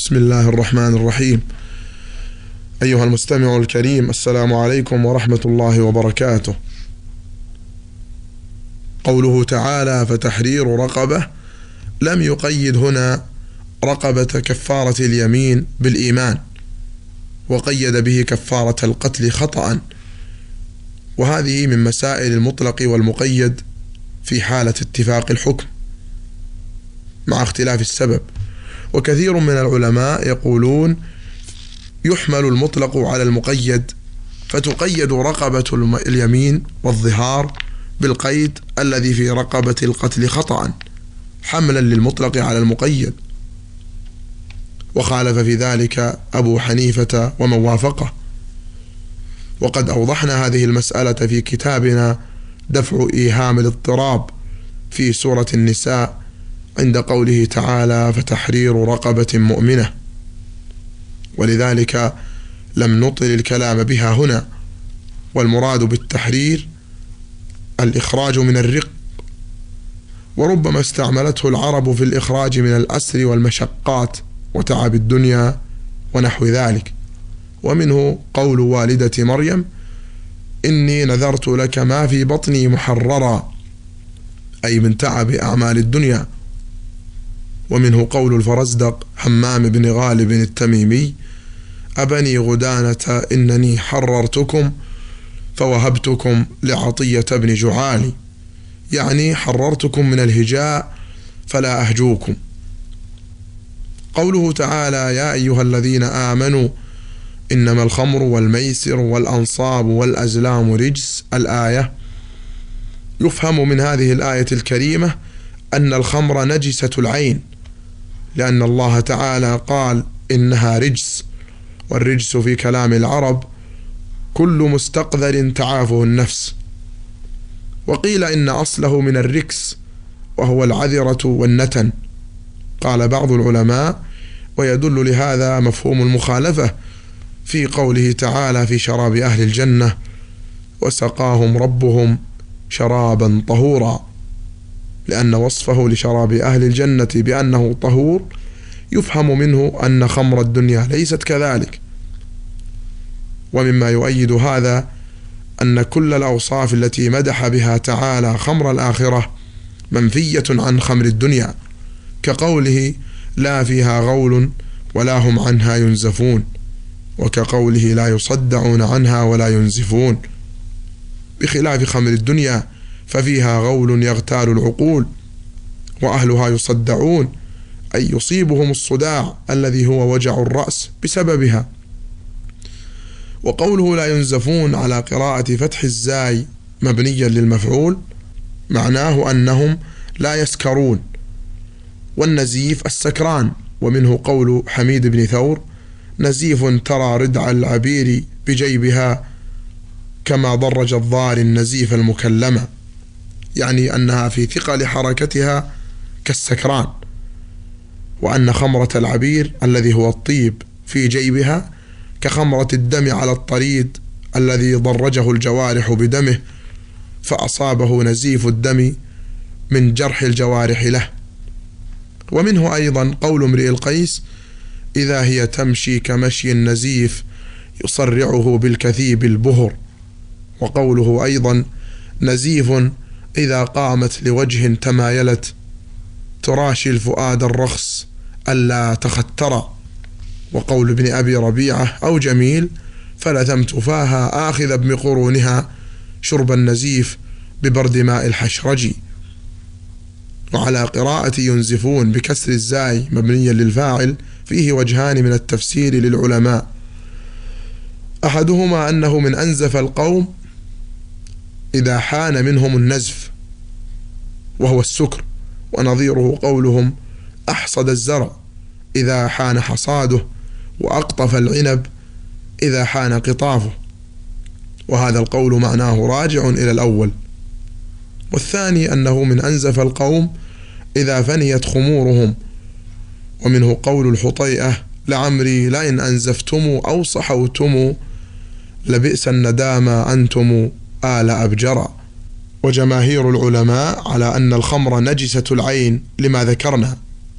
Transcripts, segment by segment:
بسم الله الرحمن الرحيم. أيها المستمع الكريم، السلام عليكم ورحمة الله وبركاته. قوله تعالى: فتحرير رقبة، لم يقيد هنا رقبة كفارة اليمين بالإيمان، وقيد به كفارة القتل خطأ، وهذه من مسائل المطلق والمقيد في حالة اتفاق الحكم مع اختلاف السبب. وكثير من العلماء يقولون يحمل المطلق على المقيد، فتقيد رقبة اليمين والظهار بالقيد الذي في رقبة القتل خطأ، حملا للمطلق على المقيد. وخالف في ذلك أبو حنيفة ومن وافقه. وقد أوضحنا هذه المسألة في كتابنا دفع إيهام الاضطراب في سورة النساء عند قوله تعالى: فتحرير رقبة مؤمنة، ولذلك لم نطل الكلام بها هنا. والمراد بالتحرير الإخراج من الرق، وربما استعملته العرب في الإخراج من الأسر والمشقات وتعب الدنيا ونحو ذلك. ومنه قول والدة مريم: إني نذرت لك ما في بطني محررا، أي من تعب أعمال الدنيا. ومنه قول الفرزدق حمام بن غالب التميمي: أبني غدانة إنني حررتكم فوهبتكم لعطية بن جعالي، يعني حررتكم من الهجاء فلا أهجوكم. قوله تعالى: يا أيها الذين آمنوا إنما الخمر والميسر والأنصاب والأزلام رجس، الآية، يفهم من هذه الآية الكريمة أن الخمر نجسة العين، لأن الله تعالى قال إنها رجس، والرجس في كلام العرب كل مستقذر تعافه النفس. وقيل إن أصله من الركس، وهو العذرة والنتن. قال بعض العلماء: ويدل لهذا مفهوم المخالفة في قوله تعالى في شراب أهل الجنة: وسقاهم ربهم شرابا طهورا، لأن وصفه لشراب أهل الجنة بأنه طهور يفهم منه أن خمر الدنيا ليست كذلك. ومما يؤيد هذا أن كل الأوصاف التي مدح بها تعالى خمر الآخرة منفية عن خمر الدنيا، كقوله: لا فيها غول ولا هم عنها ينزفون، وكقوله: لا يصدعون عنها ولا ينزفون، بخلاف خمر الدنيا ففيها غول يغتال العقول، وأهلها يصدعون، أي يصيبهم الصداع الذي هو وجع الرأس بسببها. وقوله لا ينزفون على قراءة فتح الزاي مبنيا للمفعول معناه أنهم لا يسكرون، والنزيف السكران. ومنه قول حميد بن ثور: نزيف ترى ردع العبير بجيبها كما ضرج الضار النزيف المكلمة، يعني أنها في ثقل حركتها كالسكران، وأن خمرة العبير الذي هو الطيب في جيبها كخمرة الدم على الطريد الذي ضرجه الجوارح بدمه فأصابه نزيف الدم من جرح الجوارح له. ومنه أيضا قول امرئ القيس: إذا هي تمشي كمشي النزيف يصرعه بالكثيب البهر. وقوله أيضا: نزيف إذا قامت لوجه تمايلت تراشي الفؤاد الرخص ألا تختر. وقول ابن أبي ربيعة أو جميل: فلثمت فاها آخذ بقرونها شرب النزيف ببرد ماء الحشرج. وعلى قراءة ينزفون بكسر الزاي مبنيا للفاعل فيه وجهان من التفسير للعلماء: أحدهما أنه من أنزف القوم إذا حان منهم النزف، وهو السكر، ونظيره قولهم: أحصد الزرع إذا حان حصاده، وأقطف العنب إذا حان قطافه. وهذا القول معناه راجع إلى الأول. والثاني أنه من أنزف القوم إذا فنيت خمورهم. ومنه قول الحطيئة: لعمري لئن أنزفتم أو صحوتم لبئس الندامى أنتم آل أبجرا. وجماهير العلماء على أن الخمر نجسة العين لما ذكرنا،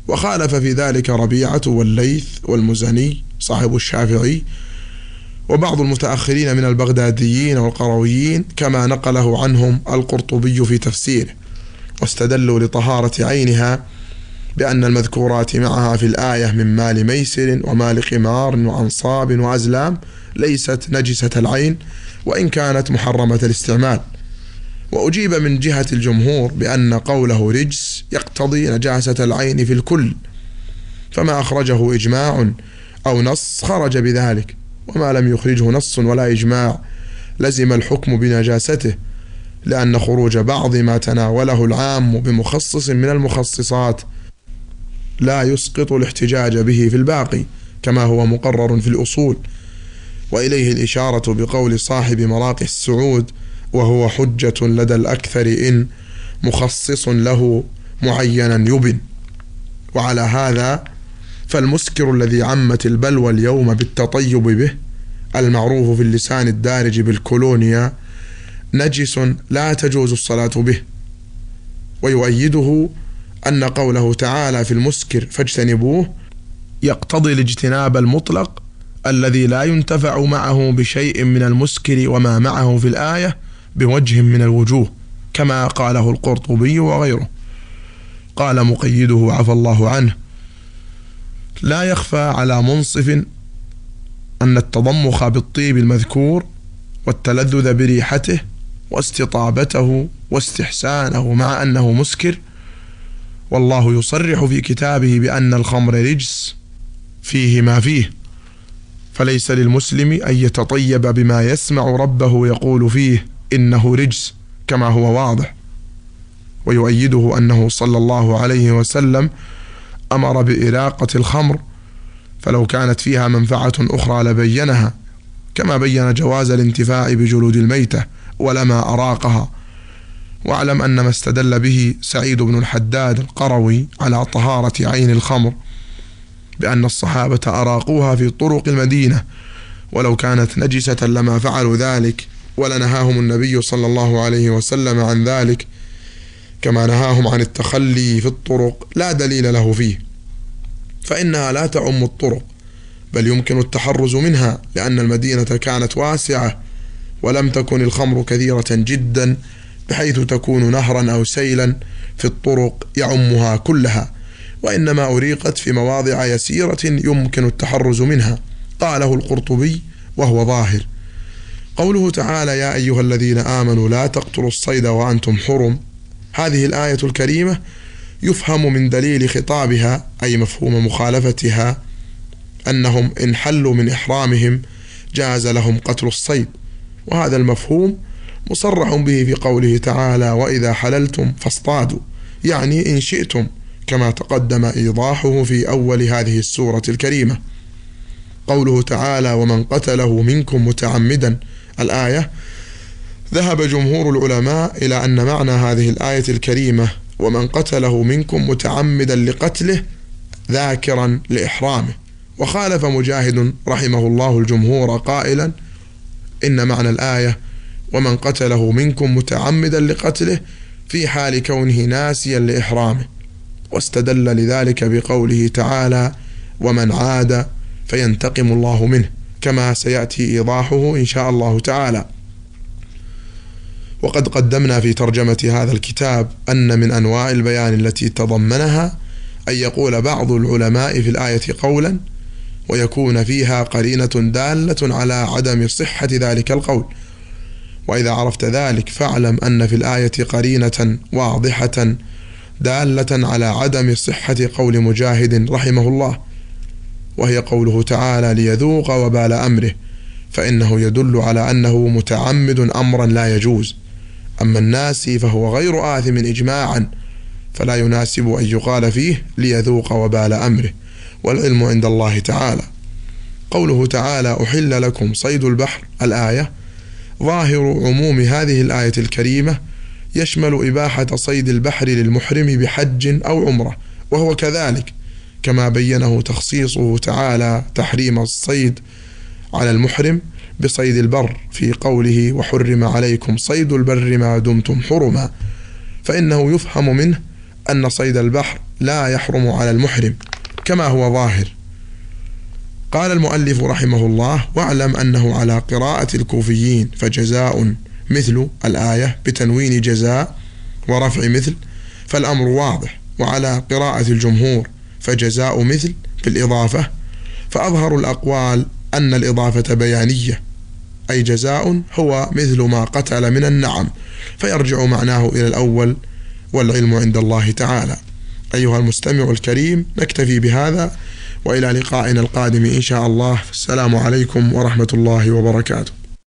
وخالف في ذلك ربيعة والليث والمزني صاحب الشافعي وبعض المتأخرين من البغداديين والقرويين، كما نقله عنهم القرطبي في تفسيره، واستدلوا لطهارة عينها بأن المذكورات معها في الآية من مال ميسر ومال قمار وأنصاب وأزلام ليست نجسة العين وإن كانت محرمة الاستعمال. وأجيب من جهة الجمهور بأن قوله رجس يقتضي نجاسة العين في الكل، فما أخرجه إجماع أو نص خرج بذلك، وما لم يخرجه نص ولا إجماع لزم الحكم بنجاسته، لأن خروج بعض ما تناوله العام بمخصص من المخصصات لا يسقط الاحتجاج به في الباقي، كما هو مقرر في الأصول. وإليه الإشارة بقول صاحب مراقي السعود: وهو حجة لدى الأكثر إن مخصص له معينا يبن. وعلى هذا فالمسكر الذي عمت البلوى اليوم بالتطيب به، المعروف في اللسان الدارج بالكولونيا، نجس لا تجوز الصلاة به. ويؤيده أن قوله تعالى في المسكر فاجتنبوه يقتضي الاجتناب المطلق الذي لا ينتفع معه بشيء من المسكر وما معه في الآية بوجه من الوجوه، كما قاله القرطبي وغيره. قال مقيده عفى الله عنه: لا يخفى على منصف أن التضمخ بالطيب المذكور والتلذذ بريحته واستطابته واستحسانه مع أنه مسكر، والله يصرح في كتابه بأن الخمر رجس فيه ما فيه، فليس للمسلم أن يتطيب بما يسمع ربه يقول فيه إنه رجس كما هو واضح. ويؤيده أنه صلى الله عليه وسلم أمر بإراقة الخمر، فلو كانت فيها منفعة أخرى لبينها، كما بين جواز الانتفاع بجلود الميتة ولما أراقها. واعلم أن ما استدل به سعيد بن الحداد القروي على طهارة عين الخمر بأن الصحابة أراقوها في طرق المدينة، ولو كانت نجسة لما فعلوا ذلك، ولنهاهم النبي صلى الله عليه وسلم عن ذلك كما نهاهم عن التخلي في الطرق، لا دليل له فيه، فإنها لا تعم الطرق، بل يمكن التحرز منها، لأن المدينة كانت واسعة ولم تكن الخمر كثيرة جدا بحيث تكون نهرا أو سيلا في الطرق يعمها كلها، وإنما أريقت في مواضع يسيرة يمكن التحرز منها. قاله القرطبي وهو ظاهر. قوله تعالى: يا أيها الذين آمنوا لا تقتلوا الصيد وأنتم حرم، هذه الآية الكريمة يفهم من دليل خطابها، أي مفهوم مخالفتها، أنهم إن حلوا من إحرامهم جاز لهم قتل الصيد، وهذا المفهوم مصرح به في قوله تعالى: وإذا حللتم فاصطادوا، يعني إن شئتم، كما تقدم إيضاحه في أول هذه السورة الكريمة. قوله تعالى: ومن قتله منكم متعمدا، الآية ذهب جمهور العلماء إلى أن معنى هذه الآية الكريمة ومن قتله منكم متعمدا لقتله ذاكرا لإحرامه، وخالف مجاهد رحمه الله الجمهور قائلا إن معنى الآية ومن قتله منكم متعمدا لقتله في حال كونه ناسيا لإحرامه، واستدل لذلك بقوله تعالى: ومن عاد فينتقم الله منه، كما سيأتي إيضاحه إن شاء الله تعالى. وقد قدمنا في ترجمة هذا الكتاب أن من أنواع البيان التي تضمنها أن يقول بعض العلماء في الآية قولا ويكون فيها قرينة دالة على عدم صحة ذلك القول، وإذا عرفت ذلك فاعلم أن في الآية قرينة واضحة دالة على عدم صحة قول مجاهد رحمه الله، وهي قوله تعالى: ليذوق وبال أمره، فإنه يدل على أنه متعمد أمرا لا يجوز. أما الناسي فهو غير آثم إجماعا، فلا يناسب أن يقال فيه ليذوق وبال أمره، والعلم عند الله تعالى. قوله تعالى: أحل لكم صيد البحر، الآية ظاهر عموم هذه الآية الكريمة يشمل إباحة صيد البحر للمحرم بحج أو عمرة، وهو كذلك، كما بينه تخصيصه تعالى تحريم الصيد على المحرم بصيد البر في قوله: وحرم عليكم صيد البر ما دمتم حرما، فإنه يفهم منه أن صيد البحر لا يحرم على المحرم كما هو ظاهر. قال المؤلف رحمه الله: واعلم أنه على قراءة الكوفيين فجزاء مثل الآية بتنوين جزاء ورفع مثل، فالأمر واضح. وعلى قراءة الجمهور فجزاء مثل بالإضافة، فأظهر الأقوال أن الإضافة بيانية، أي جزاء هو مثل ما قتل من النعم، فيرجع معناه إلى الأول، والعلم عند الله تعالى. أيها المستمع الكريم، نكتفي بهذا، وإلى لقائنا القادم إن شاء الله. السلام عليكم ورحمة الله وبركاته.